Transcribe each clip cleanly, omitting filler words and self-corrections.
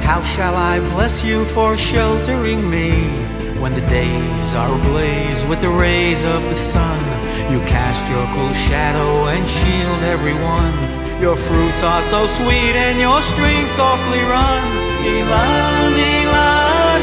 How shall I bless you for sheltering me when the days are ablaze with the rays of the sun? You cast your cool shadow and shield everyone. Your fruits are so sweet and your streams softly run. Ilan, Ilan,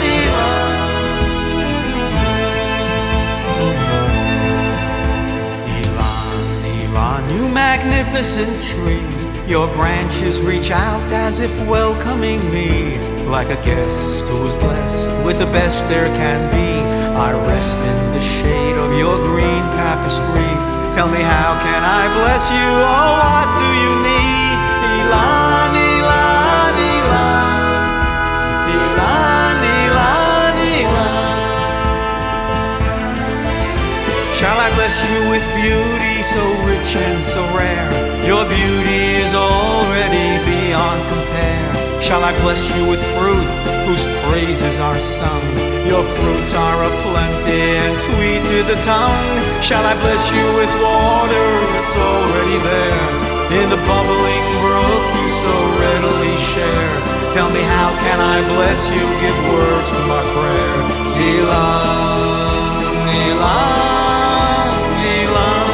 Ilan. Ilan, Ilan, you magnificent tree. Your branches reach out as if welcoming me. Like a guest who is blessed with the best there can be, I rest in the shade of your green tapestry. Tell me, how can I bless you? Oh, what do you need? Ilan, Ilan, Ilan. Ilan, Ilan, Ilan. Shall I bless you with beauty so rich and so rare? Your beauty is already beyond compare. Shall I bless you with fruit whose praises are sung? Your fruits are a plenty and sweet to the tongue. Shall I bless you with water that's already there? In the bubbling brook you so readily share. Tell me, how can I bless you? Give words to my prayer. Ilan, Ilan, Ilan.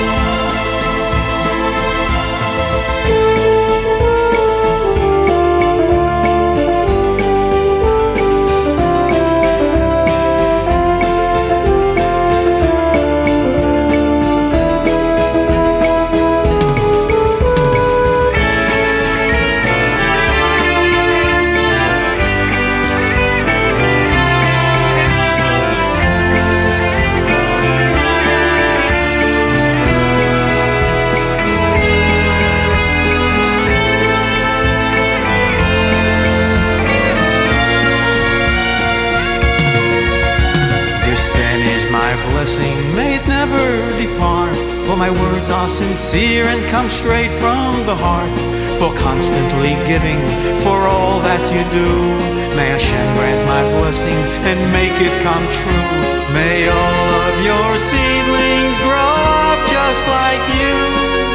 Blessing, may it never depart, for my words are sincere and come straight from the heart. For constantly giving, for all that you do, may Hashem grant my blessing and make it come true. May all of your seedlings grow up just like you.